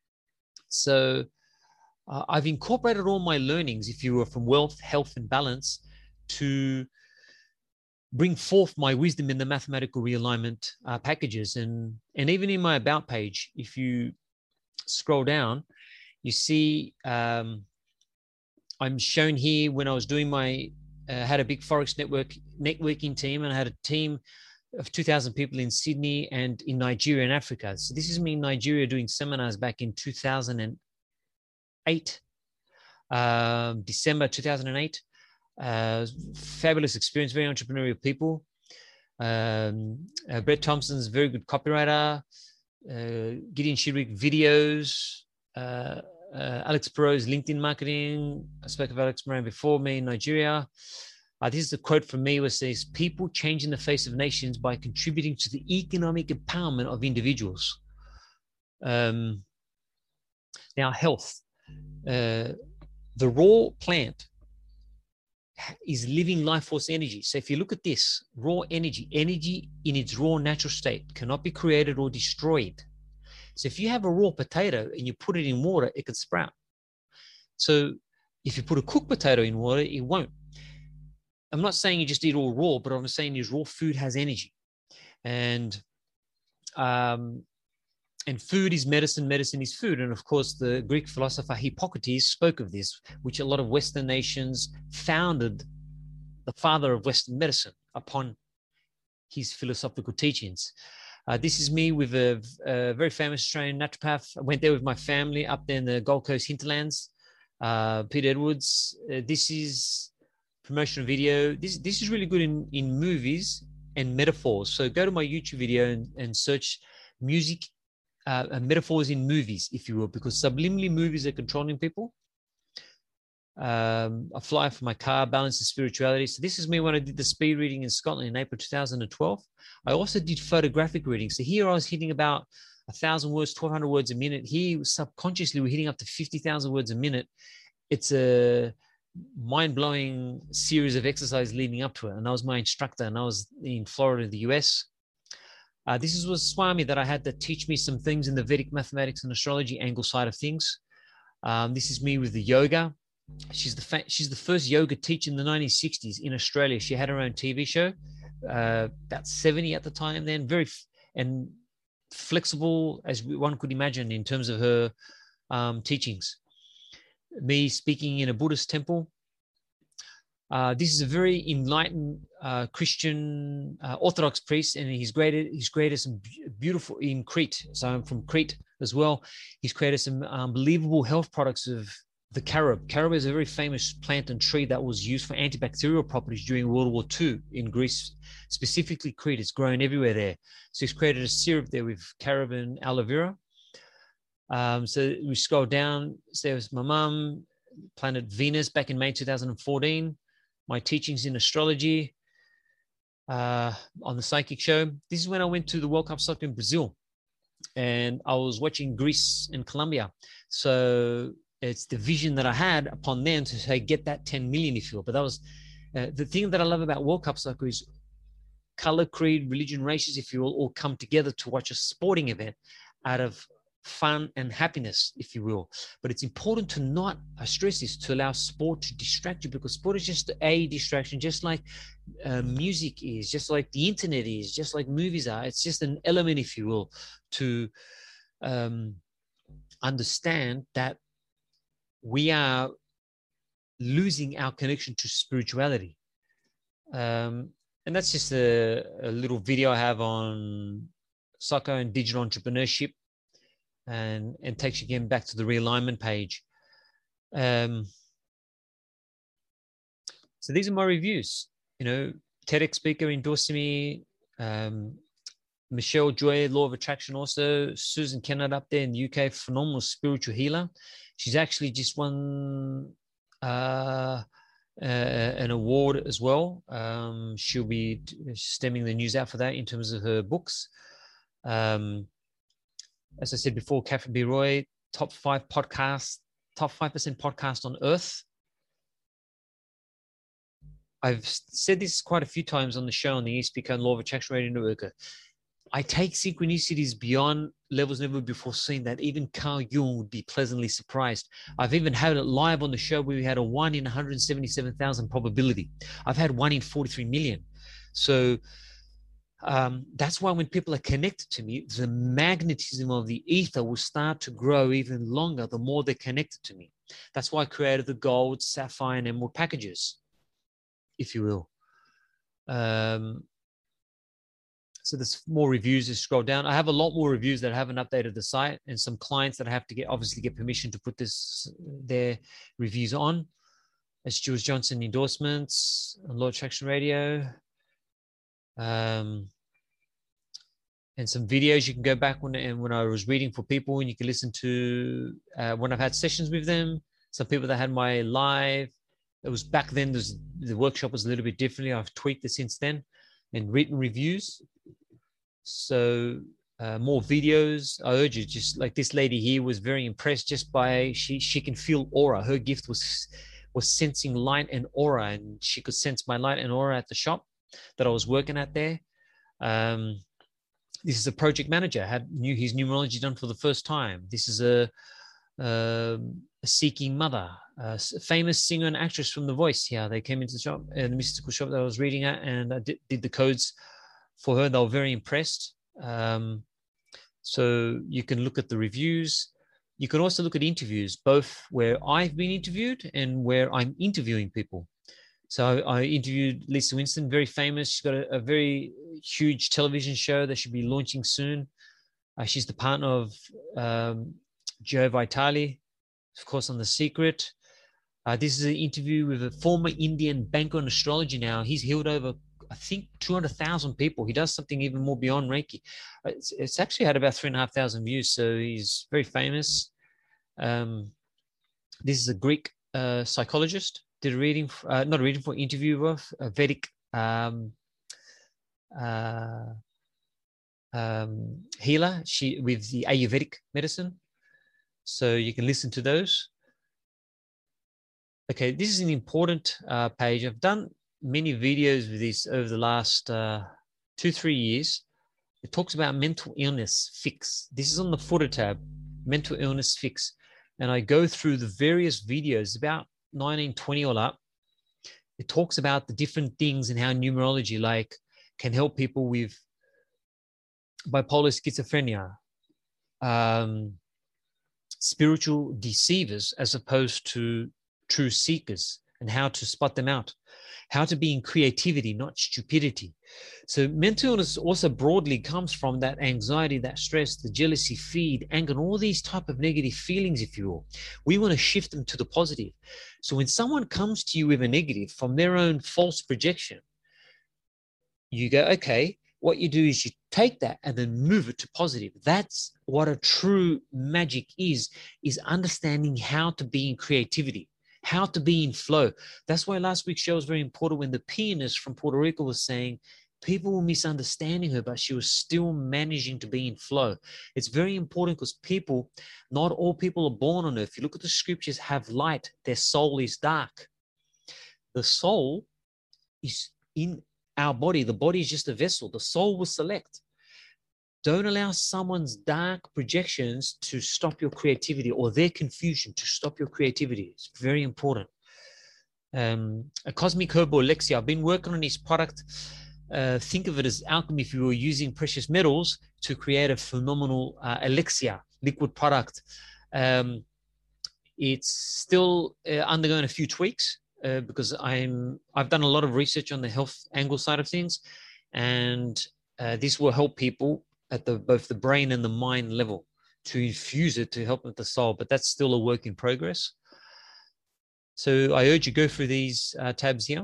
So uh, I've incorporated all my learnings, if you were from wealth, health, and balance, to bring forth my wisdom in the mathematical realignment uh, packages. And, and even in my about page, if you scroll down, you see um, I'm shown here when I was doing my, uh, had a big Forex network networking team, and I had a team of two thousand people in Sydney and in Nigeria and Africa. So this is me in Nigeria doing seminars back in two thousand eight, um, December two thousand eight. Uh, fabulous experience, very entrepreneurial people. Um, uh, Brett Thompson's a very good copywriter. Uh, Gideon Shidwick videos. Uh, uh, Alex Perot's LinkedIn marketing. I spoke of Alex Moran before me in Nigeria. Uh, this is a quote from me which says, people changing the face of nations by contributing to the economic empowerment of individuals. Um, now, health. Uh, the raw plant is living life force energy. So if you look at this, raw energy, energy in its raw natural state cannot be created or destroyed. So if you have a raw potato and you put it in water, it could sprout. So if you put a cooked potato in water, it won't. I'm not saying you just eat all raw, but I'm saying is raw food has energy. And um, and food is medicine, medicine is food. And of course, the Greek philosopher Hippocrates spoke of this, which a lot of Western nations founded the father of Western medicine upon his philosophical teachings. Uh, this is me with a, a very famous Australian naturopath. I went there with my family up there in the Gold Coast hinterlands. Uh, Pete Edwards. Uh, this is promotional video. This this is really good in, in movies. and metaphors. So go to my YouTube video and, and search music uh, and metaphors in movies, if you will, because subliminally movies are controlling people. Um, I fly for my car, balance and spirituality. So this is me when I did the speed reading in Scotland in April two thousand twelve. I also did photographic readings. So here I was hitting about a thousand words, twelve hundred words a minute. Here subconsciously we're hitting up to fifty thousand words a minute. It's a mind-blowing series of exercises leading up to it. And I was my instructor, and I was in Florida, the U S. Uh, this was Swami that I had to teach me some things in the Vedic mathematics and astrology angle side of things. Um, this is me with the yoga. She's the fa- she's the first yoga teacher in the nineteen sixties in Australia. She had her own T V show, uh, about seventy at the time then, very f- and flexible as one could imagine in terms of her um, teachings. Me speaking in a Buddhist temple. Uh, this is a very enlightened uh, Christian uh, Orthodox priest, and he's created, he's created some beautiful, in Crete, so I'm from Crete as well. He's created some unbelievable health products of the carob. Carob is a very famous plant and tree that was used for antibacterial properties during World War Two in Greece, specifically Crete. It's grown everywhere there. So he's created a syrup there with carob and aloe vera. Um, so we scroll down. So there was my mum, planet Venus, back in May two thousand fourteen. My teachings in astrology uh, on the Psychic Show. This is when I went to the World Cup soccer in Brazil, and I was watching Greece and Colombia. So it's the vision that I had upon them to say, get that ten million, if you will. But that was uh, the thing that I love about World Cup soccer is color, creed, religion, races, if you will, all come together to watch a sporting event out of fun and happiness, if you will. But it's important to not, I stress this, to allow sport to distract you, because sport is just a distraction, just like uh, music is, just like the internet is, just like movies are. It's just an element, if you will, to um, understand that we are losing our connection to spirituality. Um, and that's just a, a little video I have on soccer and digital entrepreneurship. And, and takes you again back to the realignment page. Um, so these are my reviews. You know, TEDx speaker endorsing me. Um, Michelle Joy, Law of Attraction also. Susan Kennard up there in the U K, phenomenal spiritual healer. She's actually just won uh, uh, an award as well. Um, she'll be stemming the news out for that in terms of her books. Um, As I said before, Catherine B. Roy, top five podcast, top five percent podcast on earth. I've said this quite a few times on the show on the E S P Code Law of Attraction Radio Network. I take synchronicities beyond levels never before seen that even Carl Jung would be pleasantly surprised. I've even had it live on the show where we had a one in one hundred seventy-seven thousand probability. I've had one in forty-three million. So um, that's why when people are connected to me, the magnetism of the ether will start to grow even longer the more they're connected to me. That's why I created the gold, sapphire, and emerald packages, if you will. Um, so there's more reviews to scroll down. I have a lot more reviews that I haven't updated the site, and some clients that I have to get, obviously get permission to put this, their reviews on. As Jules Johnson endorsements on Law of Attraction Radio. Um, and some videos you can go back when, and when I was reading for people, and you can listen to uh, when I've had sessions with them. Some people that had my live, it was back then, there's, the workshop was a little bit differently. I've tweaked it since then, and written reviews. So uh, more videos. I urge you, just like this lady here was very impressed just by, she, she can feel aura. Her gift was, was sensing light and aura, and she could sense my light and aura at the shop that I was working at there. Um, this is a project manager, had knew his numerology done for the first time. This is a, a, a seeking mother, a famous singer and actress from The Voice here. They came into the shop, uh, the mystical shop that I was reading at, and I did, did the codes for her. They were very impressed. Um, so you can look at the reviews. You can also look at interviews, both where I've been interviewed and where I'm interviewing people. So I interviewed Lisa Winston, very famous. She's got a, a very huge television show that should be launching soon. Uh, she's the partner of um, Joe Vitale, of course, on The Secret. Uh, this is an interview with a former Indian banker and astrologer now. He's healed over I think, two hundred thousand people. He does something even more beyond Reiki. It's, it's actually had about three and a half thousand views, so he's very famous. Um, this is a Greek uh, psychologist. Did a reading, uh, not a reading for interview with a Vedic um, uh, um, healer. She with the Ayurvedic medicine, so you can listen to those. Okay, this is an important uh, page. I've done many videos with this over the last uh, two, three years. It talks about mental illness fix. This is on the footer tab, mental illness fix. And I go through the various videos, about nineteen, twenty all up. It talks about the different things and how numerology like can help people with bipolar schizophrenia, um, spiritual deceivers as opposed to true seekers, and how to spot them out, how to be in creativity, not stupidity. So mental illness also broadly comes from that anxiety, that stress, the jealousy, fear, anger, and all these type of negative feelings, if you will. We want to shift them to the positive. So when someone comes to you with a negative from their own false projection, you go, okay, what you do is you take that and then move it to positive. That's what a true magic is, is understanding how to be in creativity, how to be in flow. That's why last week's show was very important when the pianist from Puerto Rico was saying people were misunderstanding her, but she was still managing to be in flow. It's very important because people, not all people are born on earth. If you look at the scriptures, have light. Their soul is dark. The soul is in our body. The body is just a vessel. The soul will select. Don't allow someone's dark projections to stop your creativity, or their confusion to stop your creativity. It's very important. Um, a Cosmic Herbal Elixir. I've been working on this product. Uh, think of it as alchemy if you were using precious metals to create a phenomenal uh, elixir, liquid product. Um, it's still uh, undergoing a few tweaks uh, because I'm, I've done a lot of research on the health angle side of things, and uh, this will help people at the both the brain and the mind level to infuse it to help with the soul, but that's still a work in progress. So I urge you go through these uh, tabs here.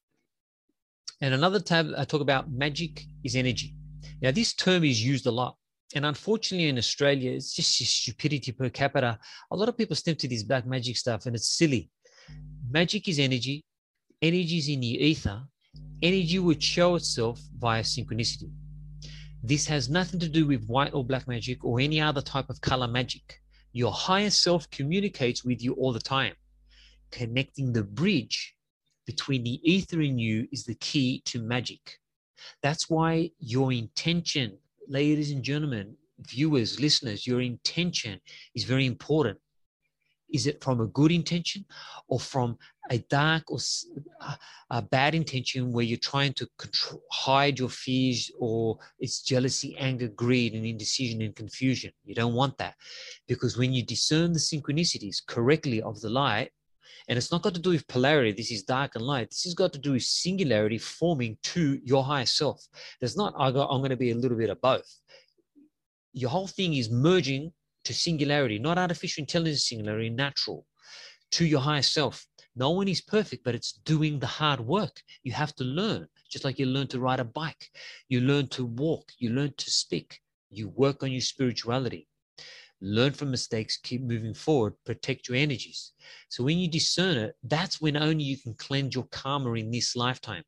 And another tab I talk about, magic is energy. Now this term is used a lot, and unfortunately in Australia, it's just stupidity per capita. A lot of people step to this black magic stuff and it's silly. Magic is energy. Energy is in the ether. Energy would show itself via synchronicity. This has nothing to do with white or black magic or any other type of color magic. Your higher self communicates with you all the time. Connecting the bridge between the ether and you is the key to magic. That's why your intention, ladies and gentlemen, viewers, listeners, your intention is very important. Is it from a good intention or from a dark or a bad intention where you're trying to control, hide your fears, or it's jealousy, anger, greed, and indecision and confusion? You don't want that, because when you discern the synchronicities correctly of the light, and it's not got to do with polarity, this is dark and light, this has got to do with singularity forming to your higher self. There's not, I got, I'm going to be a little bit of both. Your whole thing is merging to singularity, not artificial intelligence singularity, natural, to your higher self. No one is perfect, but it's doing the hard work. You have to learn, just like you learn to ride a bike. You learn to walk, you learn to speak, you work on your spirituality. Learn from mistakes, keep moving forward, protect your energies. So when you discern it, that's when only you can cleanse your karma in this lifetime.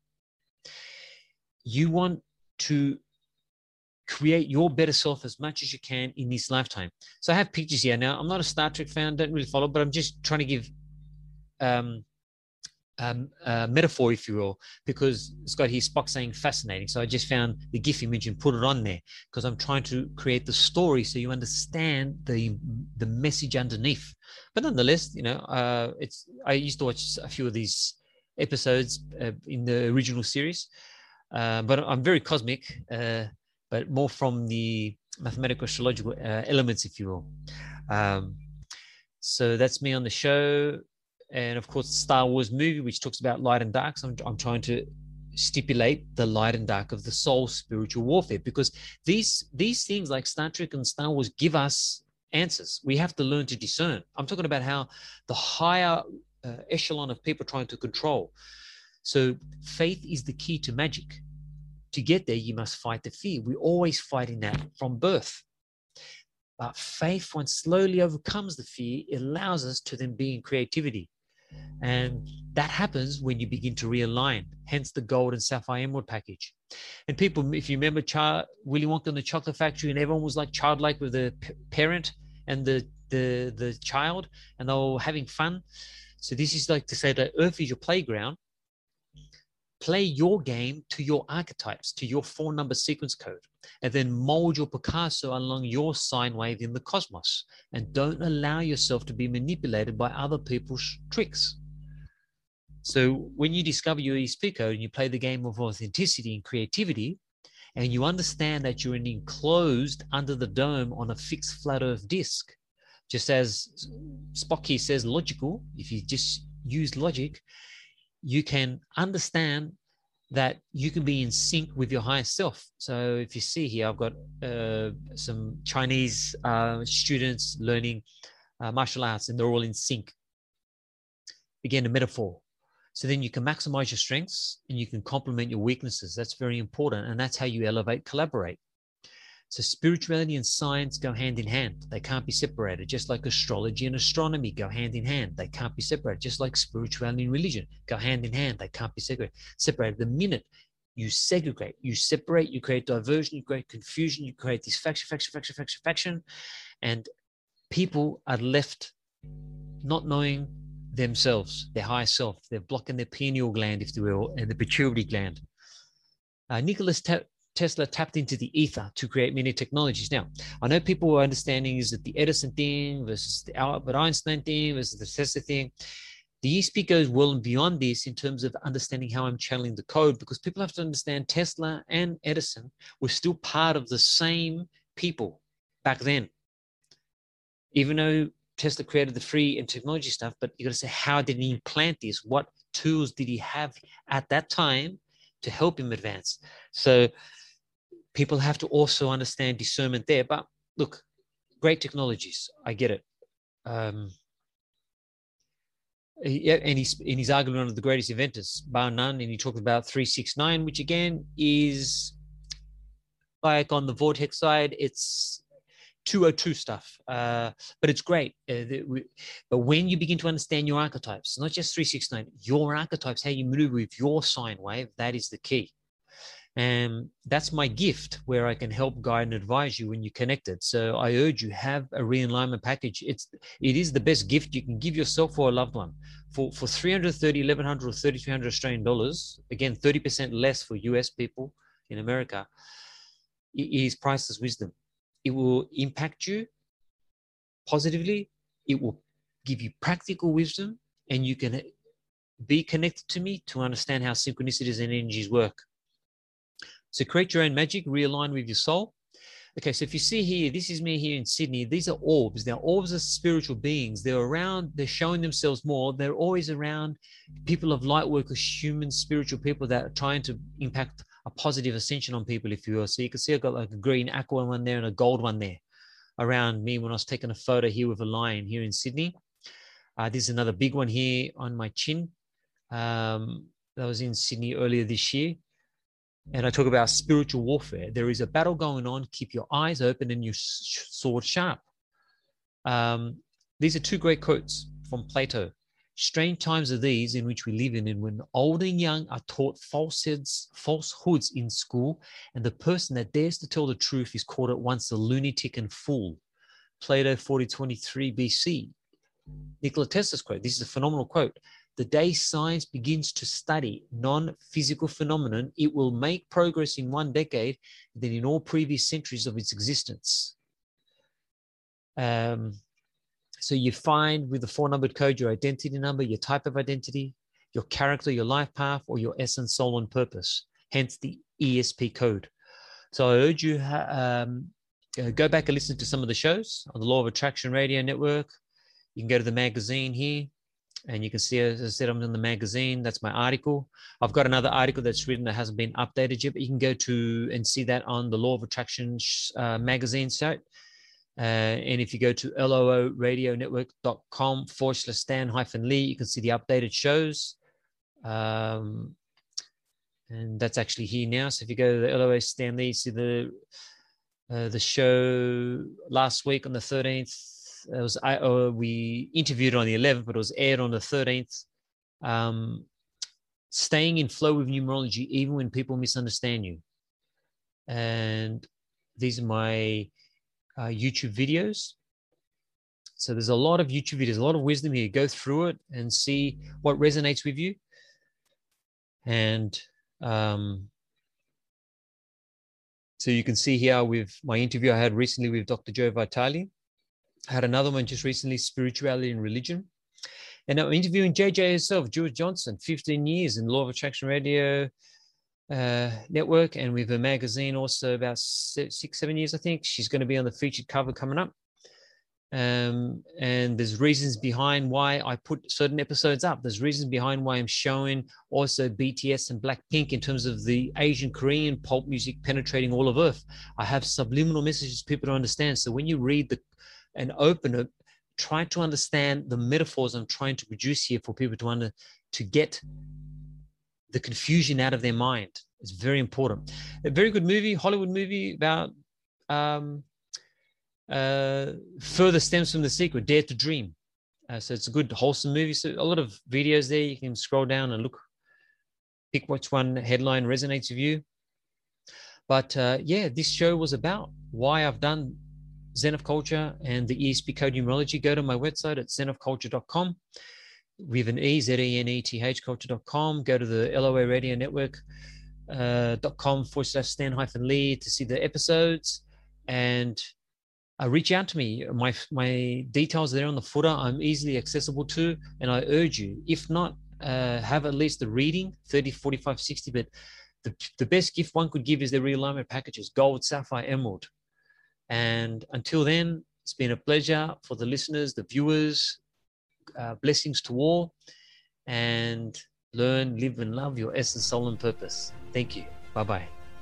You want to create your better self as much as you can in this lifetime. So I have pictures here. Now, I'm not a Star Trek fan, don't really follow, but I'm just trying to give um, um, a metaphor, if you will, because it's got here Spock saying fascinating. So I just found the GIF image and put it on there because I'm trying to create the story so you understand the the message underneath. But nonetheless, you know, uh, it's I used to watch a few of these episodes uh, in the original series, uh, but I'm very cosmic. Uh, but more from the mathematical astrological uh, elements, if you will. Um, so that's me on the show. And of course, the Star Wars movie, which talks about light and dark. So I'm, I'm trying to stipulate the light and dark of the soul spiritual warfare, because these, these things like Star Trek and Star Wars give us answers. We have to learn to discern. I'm talking about how the higher uh, echelon of people trying to control. So faith is the key to magic. To get there, you must fight the fear. We're always fighting that from birth. But faith, once slowly overcomes the fear, it allows us to then be in creativity. And that happens when you begin to realign, hence the gold and sapphire emerald package. And people, if you remember Char- Willy Wonka and the Chocolate Factory, and everyone was like childlike with the p- parent and the, the, the child, and they were having fun. So this is like to say that Earth is your playground. Play your game to your archetypes, to your four number sequence code, and then mold your Picasso along your sine wave in the cosmos. And don't allow yourself to be manipulated by other people's tricks. So when you discover your E S P code and you play the game of authenticity and creativity, and you understand that you're enclosed under the dome on a fixed flat earth disk, just as Spock here says, logical, if you just use logic, you can understand that you can be in sync with your higher self. So if you see here, I've got uh, some Chinese uh, students learning uh, martial arts, and they're all in sync. Again, a metaphor. So then you can maximize your strengths and you can complement your weaknesses. That's very important. And that's how you elevate, collaborate. So spirituality and science go hand in hand. They can't be separated, just like astrology and astronomy go hand in hand. They can't be separated, just like spirituality and religion go hand in hand. They can't be separated. Separated. The minute you segregate, you separate, you create diversion, you create confusion, you create this faction, faction, faction, faction, faction, and people are left not knowing themselves, their higher self. They're blocking their pineal gland, if you will, and the pituitary gland. Uh, Nicholas Te- Tesla tapped into the ether to create many technologies. Now, I know people are understanding is that the Edison thing versus the Albert Einstein thing versus the Tesla thing. The E S P goes well and beyond this in terms of understanding how I'm channeling the code, because people have to understand Tesla and Edison were still part of the same people back then. Even though Tesla created the free and technology stuff, but you got to say, how did he implant this? What tools did he have at that time to help him advance? So people have to also understand discernment there. But look, great technologies, I get it. Um, yeah, and he's, and he's arguably one of the greatest inventors, bar none. And he talked about three six nine, which again is like on the Vortex side, it's two oh two stuff, uh, but it's great. Uh, the, we, but when you begin to understand your archetypes, not just three six nine, your archetypes, how you move with your sine wave, that is the key. And that's my gift, where I can help guide and advise you when you're connected. So I urge you, have a realignment package. It's, it is the best gift you can give yourself or a loved one. For, for three hundred thirty, eleven hundred or thirty-three hundred Australian dollars, again, thirty percent less for U S people in America, it is priceless wisdom. It will impact you positively. It will give you practical wisdom, and you can be connected to me to understand how synchronicities and energies work. So create your own magic, realign with your soul. Okay, so if you see here, this is me here in Sydney. These are orbs. Now, orbs are spiritual beings. They're around, they're showing themselves more. They're always around people of light workers, human, spiritual people that are trying to impact a positive ascension on people, if you will. So you can see I've got like a green aqua one there and a gold one there around me when I was taking a photo here with a lion here in Sydney. Uh, this is another big one here on my chin. Um, that was in Sydney earlier this year. And I talk about spiritual warfare. There is a battle going on. Keep your eyes open and your sword sharp. Um, these are two great quotes from Plato. Strange times are these in which we live in, and when old and young are taught falsehoods, falsehoods in school, and the person that dares to tell the truth is called at once a lunatic and fool. Plato, forty twenty-three B C. Nikola Tesla's quote. This is a phenomenal quote. The day science begins to study non-physical phenomenon, it will make progress in one decade than in all previous centuries of its existence. Um, so you find with the four-numbered code your identity number, your type of identity, your character, your life path, or your essence, soul, and purpose, hence the E S P code. So I urge you, um, uh, go back and listen to some of the shows on the Law of Attraction Radio Network. You can go to the magazine here. And you can see, as I said, I'm in the magazine. That's my article. I've got another article that's written that hasn't been updated yet, but you can go to and see that on the Law of Attraction uh, magazine site. Uh, and if you go to loo radio network dot com forward slash Stan hyphen Lee, you can see the updated shows. Um, and that's actually here now. So if you go to the L O A Stan Lee, see the uh, the show last week on the thirteenth. It was I uh, we interviewed on the eleventh, but it was aired on the thirteenth. Um, staying in flow with numerology, even when people misunderstand you. And these are my uh, YouTube videos. So there's a lot of YouTube videos, a lot of wisdom here. Go through it and see what resonates with you. And um, so you can see here with my interview I had recently with Doctor Joe Vitale. I had another one just recently, Spirituality and Religion. And I'm interviewing J J herself, George Johnson, fifteen years in Law of Attraction Radio uh, Network, and with a magazine also about six, seven years, I think. She's going to be on the featured cover coming up. Um, and there's reasons behind why I put certain episodes up. There's reasons behind why I'm showing also B T S and Blackpink in terms of the Asian Korean pop music penetrating all of Earth. I have subliminal messages people to understand. So when you read the and open it, try to understand the metaphors I'm trying to produce here for people to under to get the confusion out of their mind. It's very important. A very good movie, Hollywood movie about um, uh, further stems from The Secret, Dare to Dream. Uh, so it's a good, wholesome movie. So a lot of videos there. You can scroll down and look, pick which one headline resonates with you. But uh, yeah, this show was about why I've done Zen of Culture and the E S P Code Numerology. Go to my website at zen of culture dot com. We have an E, Z E N E T H, culture dot com. Go to the L O A Radio Network uh, dot com forward slash Stan hyphen Lee to see the episodes. And uh, reach out to me. My, my details are there on the footer. I'm easily accessible to. And I urge you, if not, uh, have at least the reading, thirty, forty-five, sixty. But the, the best gift one could give is the realignment packages, gold, sapphire, emerald. And until then, it's been a pleasure for the listeners, the viewers. Uh, blessings to all, and learn, live, and love your essence, soul, and purpose. Thank you. Bye-bye.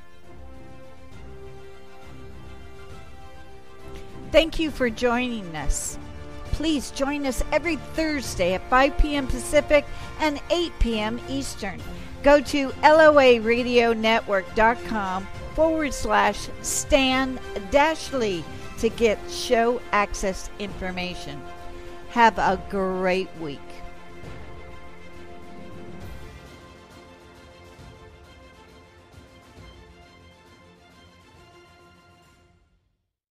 Thank you for joining us. Please join us every Thursday at five p.m. Pacific and eight p.m. Eastern. Go to L O A Radio Network dot com forward slash Stan dash Lee to get show access information. Have a great week.